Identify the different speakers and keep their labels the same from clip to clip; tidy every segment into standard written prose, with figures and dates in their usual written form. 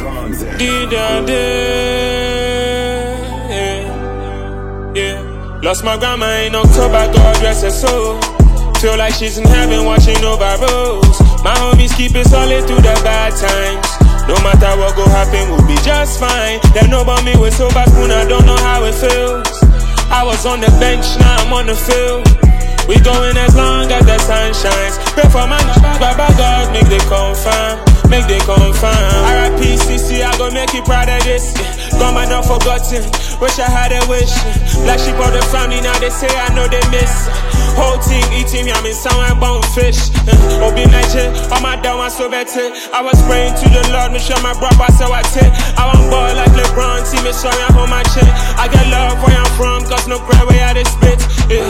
Speaker 1: Lost my grandma in October, God rest her soul. Feel like she's in heaven watching over roads. My homies keep it solid through the bad times. No matter what go happen, we'll be just fine. They know about me with sober spoon, I don't know how it feels. I was on the bench, now I'm on the field. We going as long as the sun shines. Pray for my Baba God, make they confirm, make they confirm. R.I.P. CC, I gon' make you proud of this. Gone but not forgotten, wish I had a wish. Black sheep of the family, now they say I know they miss. Whole team eating me, I'm in someone bone fish. Obi Niger, all my down was so better. I was praying to the Lord, make sure my brother so I take. I want ball like LeBron, see me sorry I hold my chin. I get love where I'm from, cause no cry way I spit.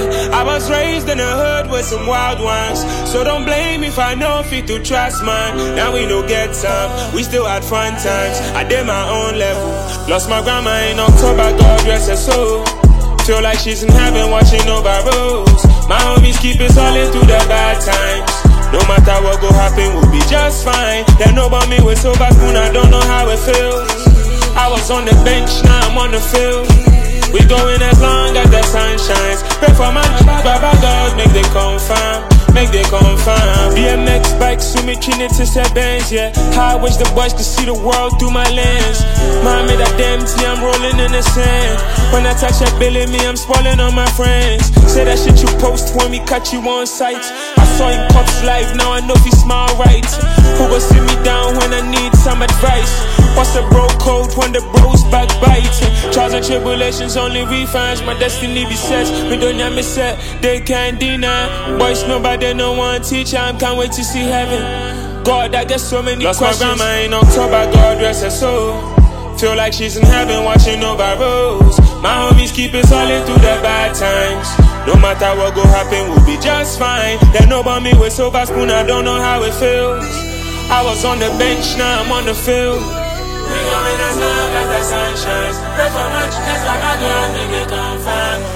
Speaker 1: I was raised in the hood with some wild ones, so don't blame me if I know fit to trust man. Now we no get time, we still had fun times. I did my own level. Lost my grandma in October, God rest her soul. Feel like she's in heaven watching over roads. My homies keep it solid through the bad times. No matter what go happen, we'll be just fine. They know about me with sober spoon, I don't know how it feels. I was on the bench, now I'm on the field. We going as long as the sun shines. Pray for my Baba God, make they confirm, make they confirm. BMX bikes, Sumi Trinity Benz, yeah. How I wish the boys could see the world through my lens. Mommy, that damn tea, I'm rolling in the sand. When I touch that Billy, me, I'm spoiling on my friends. Say that shit you post when we catch you on sight. I saw him Pop's live, now I know if he smile right. Who go sit me down when I need some advice? What's the bro code when the bros backbite? Trials and tribulations, only refunds. My destiny be set, me don't have me set. They can't deny. Boys, nobody, no one teacher. I can't wait to see heaven. God, I get so many questions. Lost my grandma in October, God rest her soul. Feel like she's in heaven watching over roads. My homies keep it solid through the bad times. No matter what go happen, we'll be just fine. They know about me with silver spoon, I don't know how it feels. I was on the bench, now I'm on the field. We going as long as the sun shines. Pray for much, that's like I go, make it confirm.